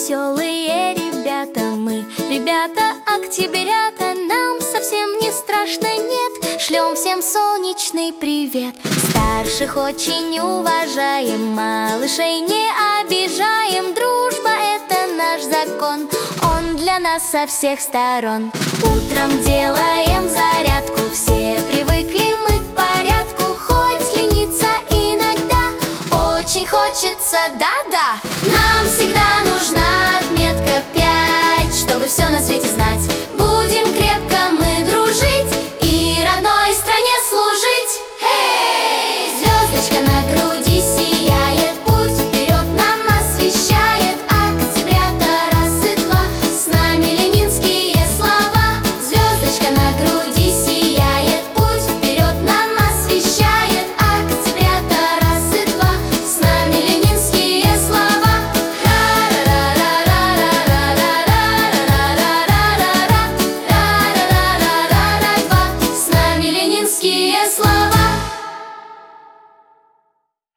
веселые ребята мы, ребята октябрята. Нам совсем не страшно, нет. Шлем всем солнечный привет. Старших очень уважаем, малышей не обижаем. Дружба — это наш закон, он для нас со всех сторон. Утром делаем зарядку, все привыкли мы к порядку. Хоть лениться иногда, очень хочется, да-да. Нам всегда нужна отметка 5, чтобы все на свете знать. Будем крепко мы дружить и родной стране служить. Эй! Звездочка на груди сияет, путь вперед нам освещает. Октябрята раз и два, с нами ленинские слова. Звездочка на груди сияет, путь вперед нам освещает. Октябрята раз и два, с нами ленинские слова. С нами ленинские слова.